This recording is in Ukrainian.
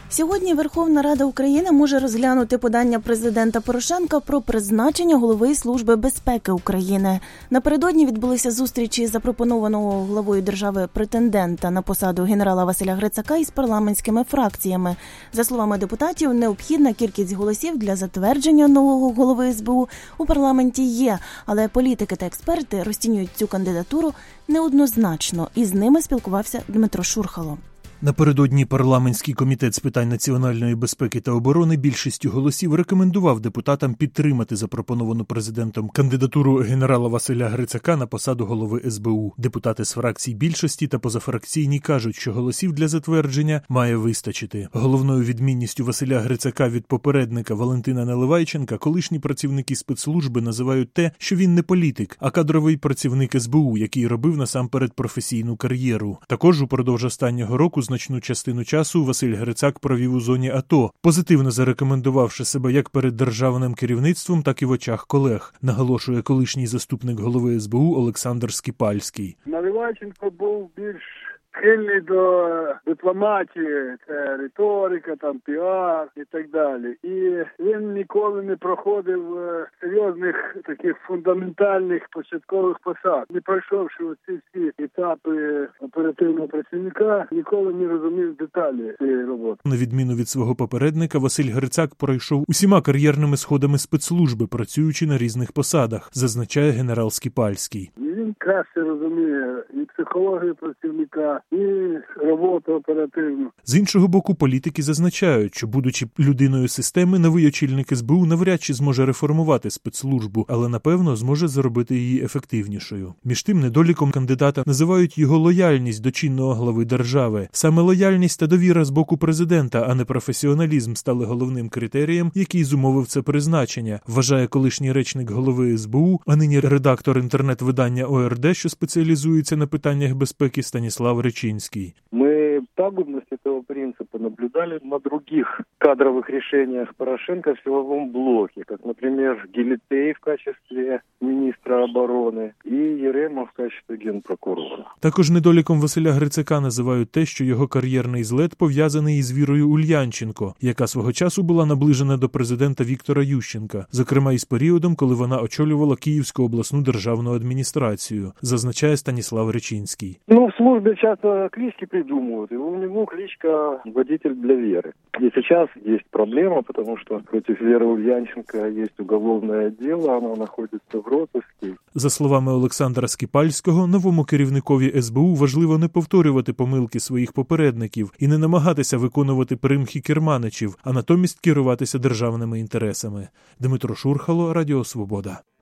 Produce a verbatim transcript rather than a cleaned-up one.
Сьогодні Верховна Рада України може розглянути подання президента Порошенка про призначення голови Служби безпеки України. Напередодні відбулися зустрічі запропонованого главою держави претендента на посаду генерала Василя Грицака із парламентськими фракціями. За словами депутатів, необхідна кількість голосів для затвердження нового голови ес бе у у парламенті є, але політики та експерти розцінюють цю кандидатуру неоднозначно. І з ними спілкувався Дмитро Шурхало. Напередодні парламентський комітет з питань національної безпеки та оборони більшістю голосів рекомендував депутатам підтримати запропоновану президентом кандидатуру генерала Василя Грицака на посаду голови ес бе у. Депутати з фракцій більшості та позафракційні кажуть, що голосів для затвердження має вистачити. Головною відмінністю Василя Грицака від попередника Валентина Наливайченка колишні працівники спецслужби називають те, що він не політик, а кадровий працівник ес бе у, який робив насамперед професійну кар'єру. Також упродовж останнього року значну частину часу Василь Грицак провів у зоні АТО, позитивно зарекомендувавши себе як перед державним керівництвом, так і в очах колег, наголошує колишній заступник голови ес бе у Олександр Скіпальський. Наливайченко був більш схильний до дипломатії, це риторика, там піар і так далі. І він ніколи не проходив серйозних таких фундаментальних початкових посад. Не пройшовши оці всі етапи оперативного працівника, ніколи не розумів деталі цієї роботи. На відміну від свого попередника, Василь Грицак пройшов усіма кар'єрними сходами спецслужби, працюючи на різних посадах, зазначає генерал Скіпальський. Він краще розуміє і психологію працівника, і роботу оперативну. З іншого боку, політики зазначають, що, будучи людиною системи, новий очільник ес бе у навряд чи зможе реформувати спецслужбу, але, напевно, зможе зробити її ефективнішою. Між тим, недоліком кандидата називають його лояльність до чинного глави держави. Саме лояльність та довіра з боку президента, а не професіоналізм, стали головним критерієм, який зумовив це призначення, вважає колишній речник голови ес бе у, а нині редактор інтернет-видання о ер де, що спеціалізується на питаннях безпеки, Станіслав Речинський. Мы пагубность этого принципа наблюдали на других кадровых решениях Порошенко в силовом блоке, как, например, Гелетей в качестве министра обороны и Єремов в качестве генпрокурора. Також недоліком Василя Грицака називають те, що його кар'єрний злет пов'язаний із Вірою Ульянченко, яка свого часу була наближена до президента Віктора Ющенка, зокрема із періодом, коли вона очолювала Київську обласну державну адміністрацію, зазначає Станіслав Речинський. Ну, в службе часто клички придумывают, и у него кличка «Водитель для Веры». И сейчас есть проблема, потому что против Веры Ульянченко есть уголовное дело, оно находится в розыске. За словами Олександра Скіпальського, новому керівникові ес бе у важливо не повторювати помилки своїх попередників і не намагатися виконувати примхи керманичів, а натомість керуватися державними інтересами. Дмитро Шурхало, Радіо Свобода.